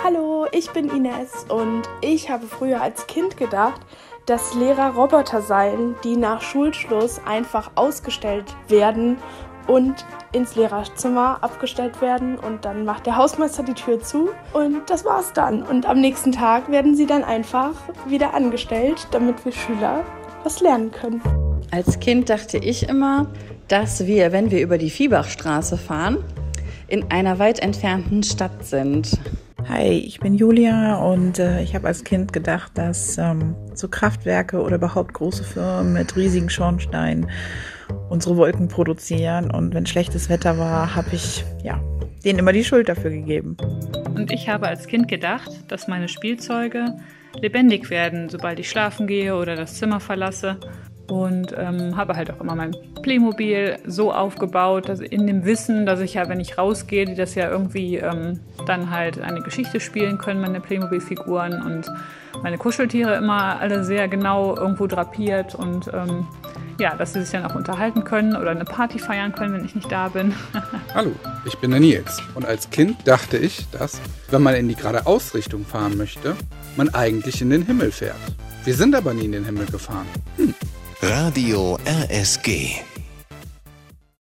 Hallo, ich bin Ines und ich habe früher als Kind gedacht, dass Lehrer Roboter seien, die nach Schulschluss einfach ausgestellt werden und ins Lehrerzimmer abgestellt werden und dann macht der Hausmeister die Tür zu und das war's dann. Und am nächsten Tag werden sie dann einfach wieder angestellt, damit wir Schüler was lernen können. Als Kind dachte ich immer, dass wir, wenn wir über die Viehbachstraße fahren, in einer weit entfernten Stadt sind. Hi, ich bin Julia und ich habe als Kind gedacht, dass so Kraftwerke oder überhaupt große Firmen mit riesigen Schornsteinen unsere Wolken produzieren. Und wenn schlechtes Wetter war, habe ich denen immer die Schuld dafür gegeben. Und ich habe als Kind gedacht, dass meine Spielzeuge lebendig werden, sobald ich schlafen gehe oder das Zimmer verlasse. Und habe halt auch immer mein Playmobil so aufgebaut, dass in dem Wissen, dass ich ja, wenn ich rausgehe, die das ja irgendwie dann halt eine Geschichte spielen können, meine Playmobil-Figuren und meine Kuscheltiere immer alle sehr genau irgendwo drapiert und dass sie sich dann auch unterhalten können oder eine Party feiern können, wenn ich nicht da bin. Hallo, ich bin der Nils und als Kind dachte ich, dass, wenn man in die Geradeausrichtung fahren möchte, man eigentlich in den Himmel fährt. Wir sind aber nie in den Himmel gefahren. Radio RSG